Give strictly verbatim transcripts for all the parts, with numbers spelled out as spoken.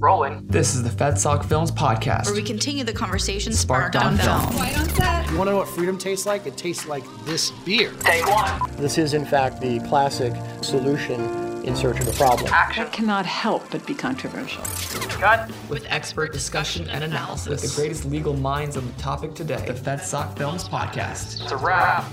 Rolling. This is the FedSoc Films podcast, where we continue the conversation sparked, sparked on, on film. White on set. You want to know what freedom tastes like? It tastes like this beer. Take one. This is, in fact, the classic solution in search of a problem. Action. That cannot help but be controversial. Cut. With expert discussion and analysis. With the greatest legal minds on the topic today. The FedSoc Films podcast. It's a wrap.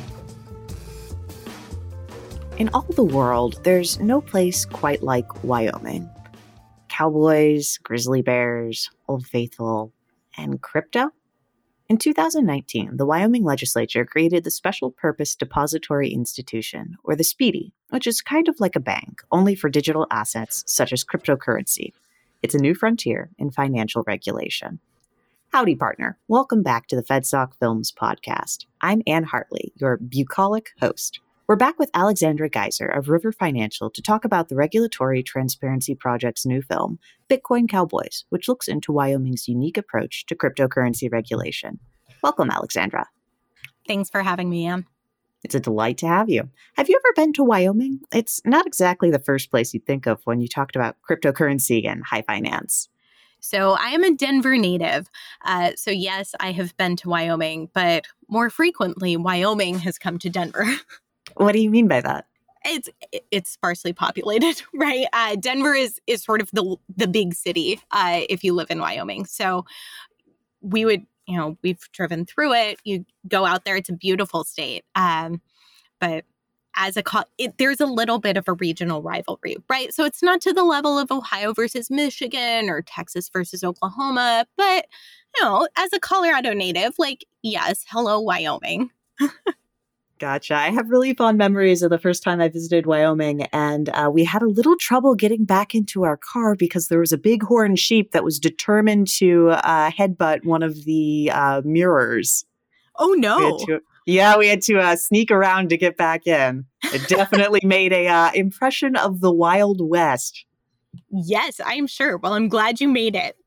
In all the world, there's no place quite like Wyoming. Cowboys, grizzly bears, Old Faithful, and crypto? In two thousand nineteen, the Wyoming legislature created the Special Purpose Depository Institution, or the SPEDI, which is kind of like a bank, only for digital assets such as cryptocurrency. It's a new frontier in financial regulation. Howdy, partner. Welcome back to the FedSoc Films podcast. I'm Ann Hartley, your bucolic host. We're back with Alexandra Geiser of River Financial to talk about the Regulatory Transparency Project's new film, Bitcoin Cowboys, which looks into Wyoming's unique approach to cryptocurrency regulation. Welcome, Alexandra. Thanks for having me, Ann. It's a delight to have you. Have you ever been to Wyoming? It's not exactly the first place you'd think of when you talked about cryptocurrency and high finance. So I am a Denver native. Uh, so yes, I have been to Wyoming, but more frequently, Wyoming has come to Denver. What do you mean by that? It's it's sparsely populated, right? Uh, Denver is is sort of the the big city uh, if you live in Wyoming. So we would, you know, we've driven through it. You go out there; it's a beautiful state. Um, but as a co- it, there's a little bit of a regional rivalry, right? So it's not to the level of Ohio versus Michigan or Texas versus Oklahoma, but you know, as a Colorado native, like yes, hello, Wyoming. Gotcha. I have really fond memories of the first time I visited Wyoming, and uh, we had a little trouble getting back into our car because there was a bighorn sheep that was determined to uh, headbutt one of the uh, mirrors. Oh, no. We to, yeah, we had to uh, sneak around to get back in. It definitely made a uh, impression of the Wild West. Yes, I'm sure. Well, I'm glad you made it.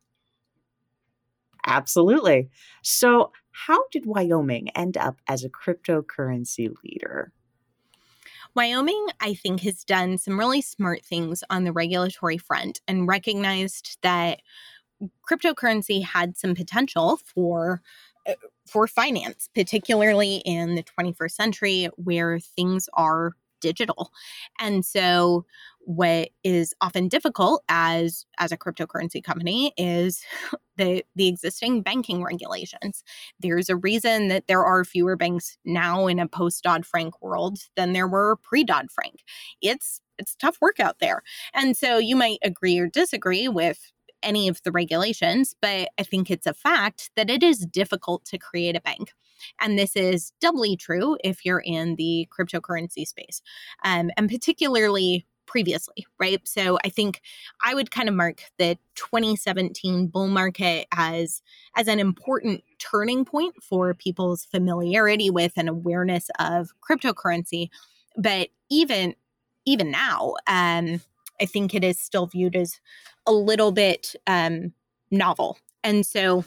Absolutely. So how did Wyoming end up as a cryptocurrency leader? Wyoming, I think, has done some really smart things on the regulatory front and recognized that cryptocurrency had some potential for uh, for finance, particularly in the twenty-first century where things are digital. And so what is often difficult as as a cryptocurrency company is the the existing banking regulations. There's a reason that there are fewer banks now in a post-Dodd-Frank world than there were pre-Dodd-Frank. It's it's tough work out there. And so you might agree or disagree with any of the regulations, but I think it's a fact that it is difficult to create a bank. And this is doubly true if you're in the cryptocurrency space, um, and particularly previously, right? So I think I would kind of mark the twenty seventeen bull market as, as an important turning point for people's familiarity with and awareness of cryptocurrency. But even, even now, um, I think it is still viewed as a little bit um, novel. And so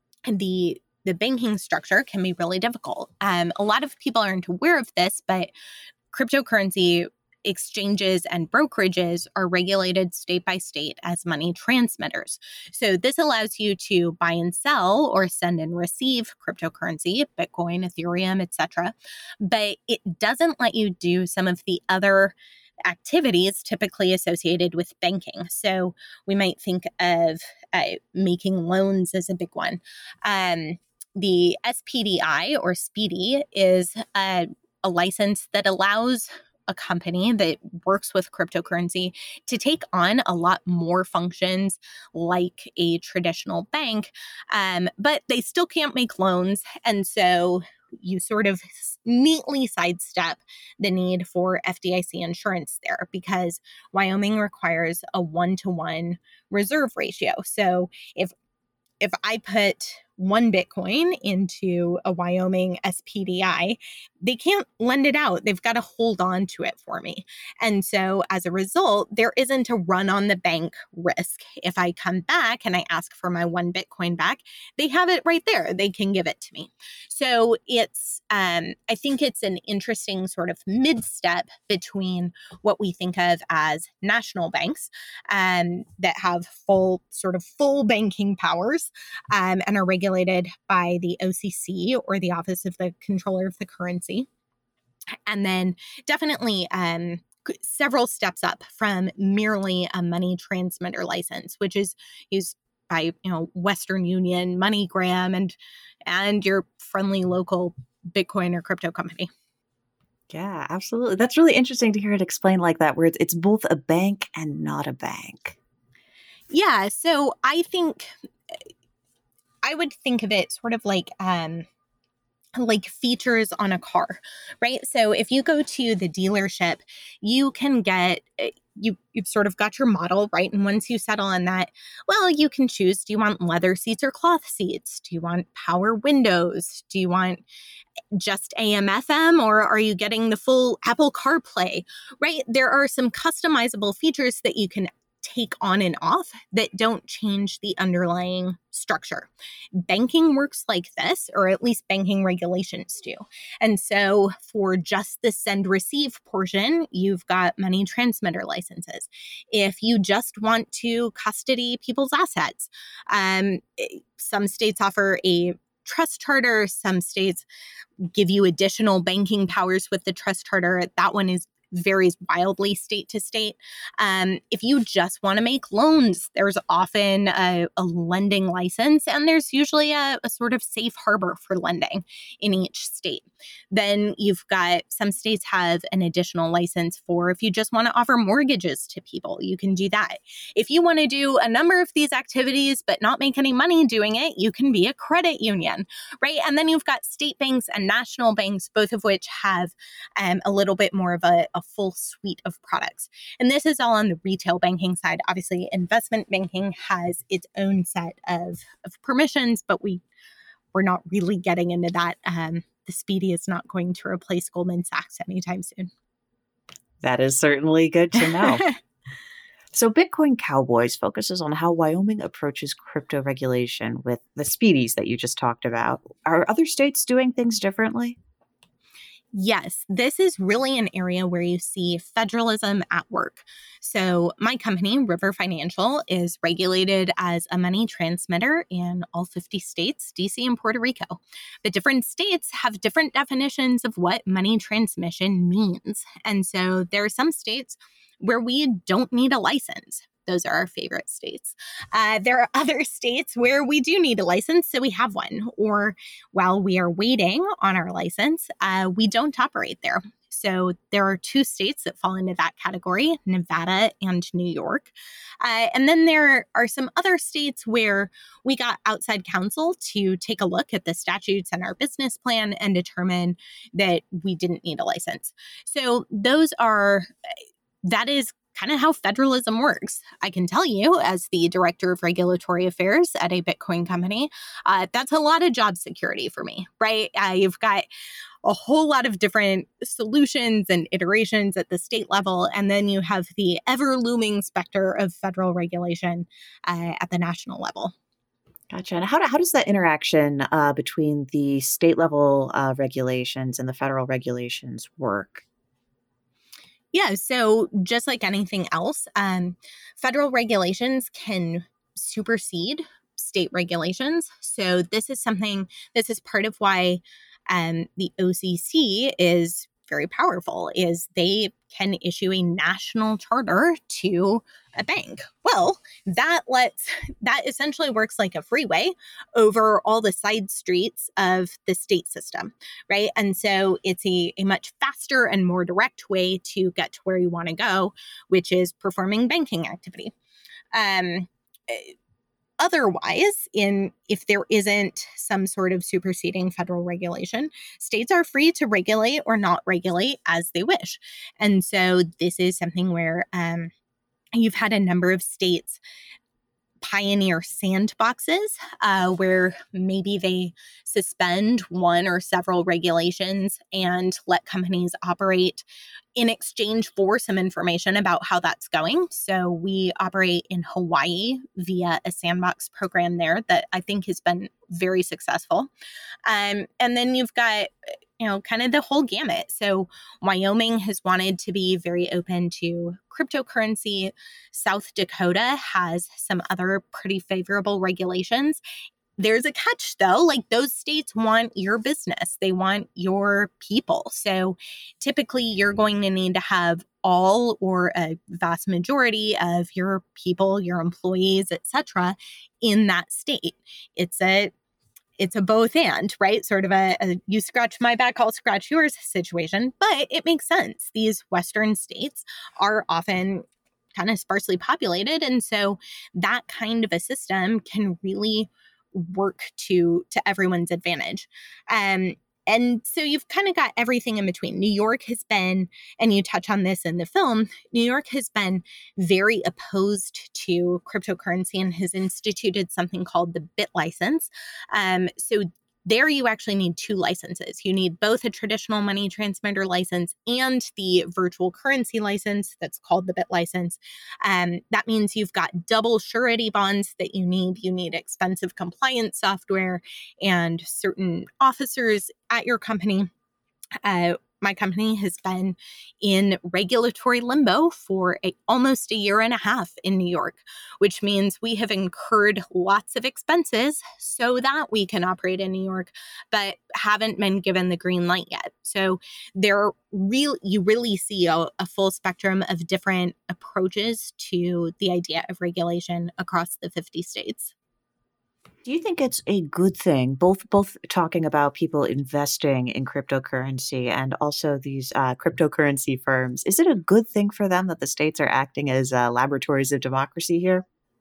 the the banking structure can be really difficult. Um, a lot of people aren't aware of this, but cryptocurrency exchanges and brokerages are regulated state by state as money transmitters. So this allows you to buy and sell or send and receive cryptocurrency, Bitcoin, Ethereum, et cetera. But it doesn't let you do some of the other activities typically associated with banking. So we might think of uh, making loans as a big one. Um, the S P D I or SPEDI is a, a license that allows a company that works with cryptocurrency to take on a lot more functions like a traditional bank, um, but they still can't make loans. And so you sort of neatly sidestep the need for F D I C insurance there because Wyoming requires a one-to-one reserve ratio. So if if I put one Bitcoin into a Wyoming S P D I, they can't lend it out. They've got to hold on to it for me. And so as a result, there isn't a run on the bank risk. If I come back and I ask for my one Bitcoin back, they have it right there. They can give it to me. So it's, um, I think it's an interesting sort of mid-step between what we think of as national banks um, that have full sort of full banking powers um, and are regulated by the O C C or the Office of the Comptroller of the Currency. And then definitely um, several steps up from merely a money transmitter license, which is used by, you know, Western Union, MoneyGram, and and your friendly local Bitcoin or crypto company. Yeah, absolutely. That's really interesting to hear it explained like that, where it's, it's both a bank and not a bank. Yeah, so I think I would think of it sort of like um, like features on a car, right? So if you go to the dealership, you can get, you, you've sort of got your model, right? And once you settle on that, well, you can choose, do you want leather seats or cloth seats? Do you want power windows? Do you want just A M F M, or are you getting the full Apple CarPlay, right? There are some customizable features that you can take on and off that don't change the underlying structure. Banking works like this, or at least banking regulations do. And so for just the send receive portion, you've got money transmitter licenses. If you just want to custody people's assets, um, some states offer a trust charter. Some states give you additional banking powers with the trust charter. That one is varies wildly state to state. Um, if you just want to make loans, there's often a, a lending license, and there's usually a, a sort of safe harbor for lending in each state. Then you've got some states have an additional license for if you just want to offer mortgages to people, you can do that. If you want to do a number of these activities but not make any money doing it, you can be a credit union, right? And then you've got state banks and national banks, both of which have um, a little bit more of a a full suite of products. And this is all on the retail banking side. Obviously, investment banking has its own set of, of permissions, but we, we're not really getting into that. Um, the Speedy is not going to replace Goldman Sachs anytime soon. That is certainly good to know. So Bitcoin Cowboys focuses on how Wyoming approaches crypto regulation with the Speedies that you just talked about. Are other states doing things differently? Yes, this is really an area where you see federalism at work. So my company, River Financial, is regulated as a money transmitter in all fifty states, D C and Puerto Rico. But different states have different definitions of what money transmission means. And so there are some states where we don't need a license. Those are our favorite states. Uh, there are other states where we do need a license, so we have one. Or while we are waiting on our license, uh, we don't operate there. So there are two states that fall into that category, Nevada and New York. Uh, and then there are some other states where we got outside counsel to take a look at the statutes and our business plan and determine that we didn't need a license. So those are, that is kind of how federalism works. I can tell you, as the director of regulatory affairs at a Bitcoin company, uh, that's a lot of job security for me, right? Uh, you've got a whole lot of different solutions and iterations at the state level, and then you have the ever-looming specter of federal regulation uh, at the national level. Gotcha. And how, do, how does that interaction uh, between the state level uh, regulations and the federal regulations work? Yeah, so just like anything else, um, federal regulations can supersede state regulations. So this is something, this is part of why um, the O C C is very powerful, is they can issue a national charter to a bank. Well, that lets, that essentially works like a freeway over all the side streets of the state system, right? And so it's a, a much faster and more direct way to get to where you want to go, which is performing banking activity. Um, Otherwise, in if there isn't some sort of superseding federal regulation, states are free to regulate or not regulate as they wish. And so this is something where um, you've had a number of states pioneer sandboxes uh, where maybe they suspend one or several regulations and let companies operate in exchange for some information about how that's going. So we operate in Hawaii via a sandbox program there that I think has been very successful. Um, and then you've got, you know, kind of the whole gamut. So Wyoming has wanted to be very open to cryptocurrency. South Dakota has some other pretty favorable regulations. There's a catch, though. Like, those states want your business. They want your people. So typically you're going to need to have all or a vast majority of your people, your employees, et cetera, in that state. It's a It's a both and, right? Sort of a, a you scratch my back, I'll scratch yours situation. But it makes sense. These Western states are often kind of sparsely populated. And so that kind of a system can really work to to everyone's advantage. Um, and so you've kind of got everything in between. New York has been, and you touch on this in the film, New York has been very opposed to cryptocurrency and has instituted something called the BitLicense. Um, so there you actually need two licenses. You need both a traditional money transmitter license and the virtual currency license that's called the BitLicense. Um, that means you've got double surety bonds that you need. You need expensive compliance software and certain officers at your company. Uh, my company has been in regulatory limbo for a, almost a year and a half in New York, which means we have incurred lots of expenses so that we can operate in New York, but haven't been given the green light yet. So there real you really see a, a full spectrum of different approaches to the idea of regulation across the fifty states. Do you think it's a good thing, both both talking about people investing in cryptocurrency and also these uh, cryptocurrency firms? Is it a good thing for them that the states are acting as uh, laboratories of democracy here?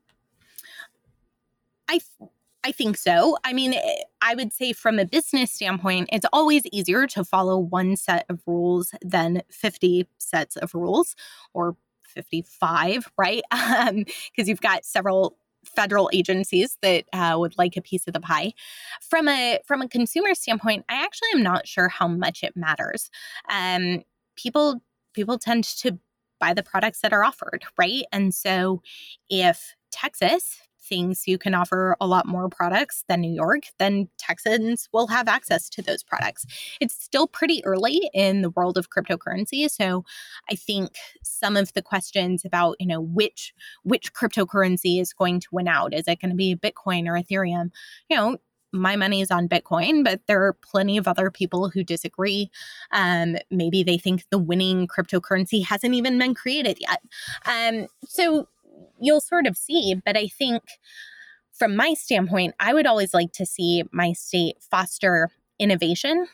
I th- I think so. I mean, I would say from a business standpoint, it's always easier to follow one set of rules than fifty sets of rules, or fifty-five, right? Because um, you've got several federal agencies that uh, would like a piece of the pie. From a from a consumer standpoint, I actually am not sure how much it matters. Um, people people tend to buy the products that are offered, right? And so if Texas thinks you can offer a lot more products than New York, then Texans will have access to those products. It's still pretty early in the world of cryptocurrency. So I think some of the questions about, you know, which which cryptocurrency is going to win out, is it going to be Bitcoin or Ethereum? You know, my money is on Bitcoin, but there are plenty of other people who disagree. Um, maybe they think the winning cryptocurrency hasn't even been created yet. Um, so you'll sort of see, but I think from my standpoint, I would always like to see my state foster innovation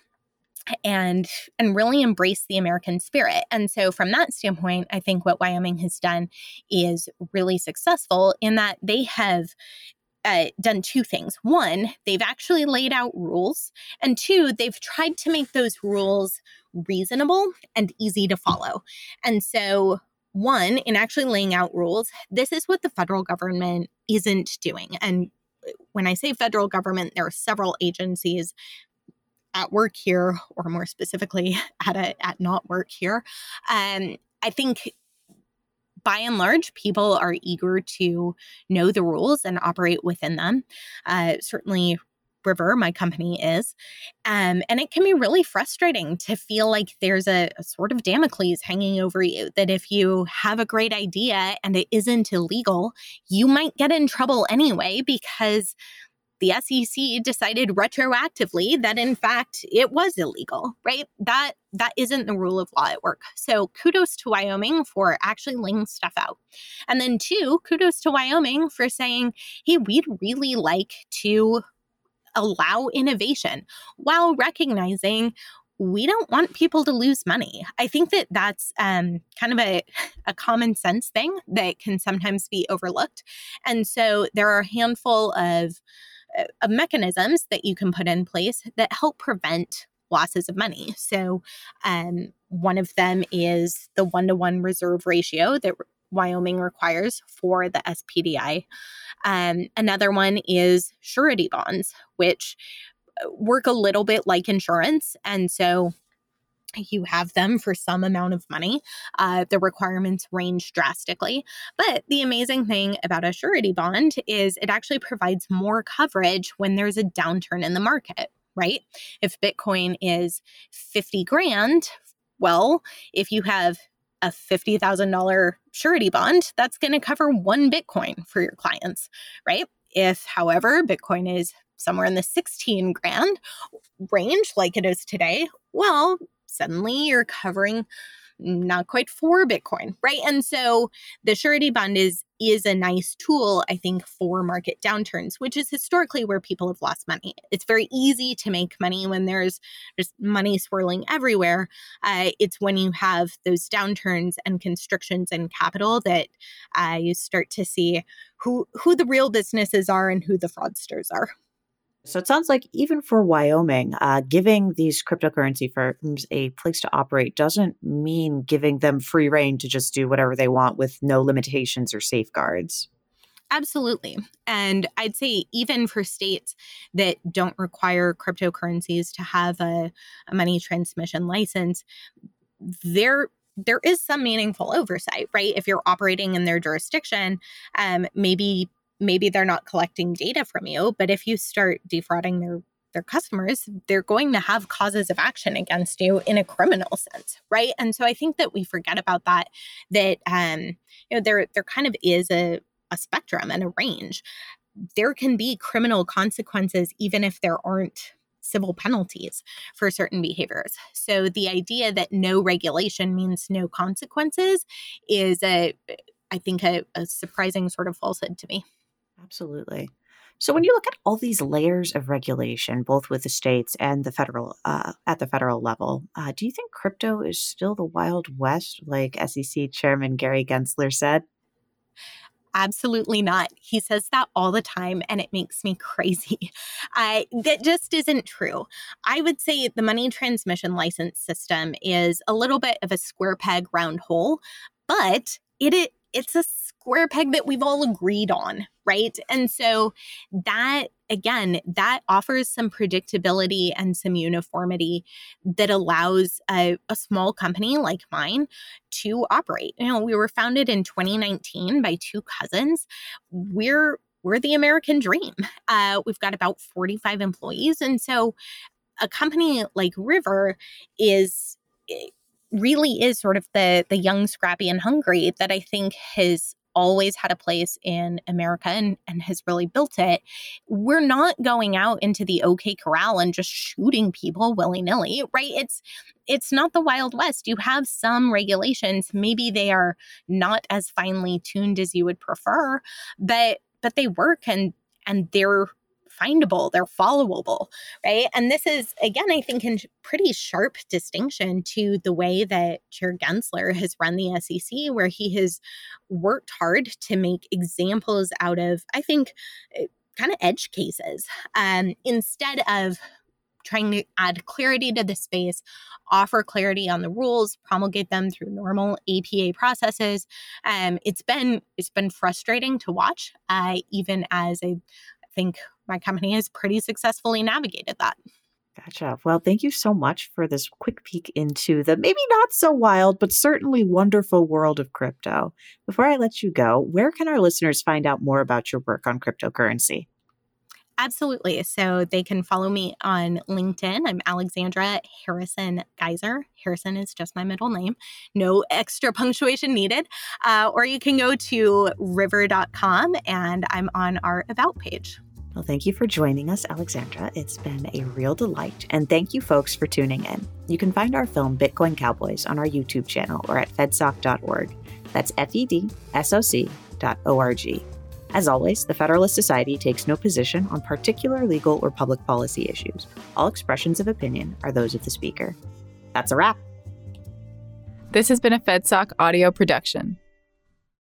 and and really embrace the American spirit. And so from that standpoint, I think what Wyoming has done is really successful in that they have Uh, done two things. One, they've actually laid out rules. And two, they've tried to make those rules reasonable and easy to follow. And so, one, in actually laying out rules, this is what the federal government isn't doing. And when I say federal government, there are several agencies at work here, or more specifically, at a, at not work here. Um, I think by and large, people are eager to know the rules and operate within them. Uh, certainly, River, my company, is. Um, and it can be really frustrating to feel like there's a, a sort of Damocles hanging over you, that if you have a great idea and it isn't illegal, you might get in trouble anyway because the S E C decided retroactively that, in fact, it was illegal, right? That that isn't the rule of law at work. So kudos to Wyoming for actually laying stuff out. And then two, kudos to Wyoming for saying, hey, we'd really like to allow innovation while recognizing we don't want people to lose money. I think that that's um, kind of a, a common sense thing that can sometimes be overlooked. And so there are a handful of of mechanisms that you can put in place that help prevent losses of money. So um, one of them is the one-to-one reserve ratio that Wyoming requires for the S P D I. Um, another one is surety bonds, which work a little bit like insurance. And so you have them for some amount of money. Uh, the requirements range drastically. But the amazing thing about a surety bond is it actually provides more coverage when there's a downturn in the market, right? If Bitcoin is fifty grand, well, if you have a fifty thousand dollars surety bond, that's going to cover one Bitcoin for your clients, right? If, however, Bitcoin is somewhere in the sixteen grand range like it is today, well, suddenly you're covering not quite four Bitcoin, right? And so the surety bond is is a nice tool, I think, for market downturns, which is historically where people have lost money. It's very easy to make money when there's just money swirling everywhere. Uh, it's when you have those downturns and constrictions in capital that uh, you start to see who who the real businesses are and who the fraudsters are. So it sounds like even for Wyoming, uh, giving these cryptocurrency firms a place to operate doesn't mean giving them free rein to just do whatever they want with no limitations or safeguards. Absolutely. And I'd say even for states that don't require cryptocurrencies to have a, a money transmission license, there there is some meaningful oversight, right? If you're operating in their jurisdiction, um, maybe Maybe they're not collecting data from you, but if you start defrauding their their customers, they're going to have causes of action against you in a criminal sense, right? And so I think that we forget about that, that um, you know, there there kind of is a, a spectrum and a range. There can be criminal consequences even if there aren't civil penalties for certain behaviors. So the idea that no regulation means no consequences is, a, I think, a, a surprising sort of falsehood to me. Absolutely. So when you look at all these layers of regulation, both with the states and the federal, uh, at the federal level, uh, do you think crypto is still the Wild West, like S E C Chairman Gary Gensler said? Absolutely not. He says that all the time, and it makes me crazy. I, that just isn't true. I would say the money transmission license system is a little bit of a square peg, round hole, but it, it it's a square peg that we've all agreed on, right? And so that, again, that offers some predictability and some uniformity that allows a, a small company like mine to operate. You know, we were founded in twenty nineteen by two cousins. We're we're the American dream. Uh, we've got about forty-five employees. And so a company like River is really is sort of the the young, scrappy, and hungry that I think has always had a place in America and, and has really built it. We're not going out into the OK Corral and just shooting people willy-nilly, right? It's it's not the Wild West. You have some regulations. Maybe they are not as finely tuned as you would prefer, but but they work and and they're findable, they're followable, right? And this is, again, I think, in pretty sharp distinction to the way that Chair Gensler has run the S E C, where he has worked hard to make examples out of, I think, kind of edge cases, um, instead of trying to add clarity to the space, offer clarity on the rules, promulgate them through normal A P A processes. Um, it's been it's been frustrating to watch, uh, even as I think my company has pretty successfully navigated that. Gotcha. Well, thank you so much for this quick peek into the maybe not so wild, but certainly wonderful world of crypto. Before I let you go, where can our listeners find out more about your work on cryptocurrency? Absolutely. So they can follow me on LinkedIn. I'm Alexandra Harrison Geyser. Harrison is just my middle name. No extra punctuation needed. Uh, or you can go to river dot com and I'm on our About page. Well, thank you for joining us, Alexandra. It's been a real delight. And thank you, folks, for tuning in. You can find our film, Bitcoin Cowboys, on our YouTube channel or at fedsoc dot org. That's F E D S O C dot O R G. As always, the Federalist Society takes no position on particular legal or public policy issues. All expressions of opinion are those of the speaker. That's a wrap. This has been a FedSoc audio production.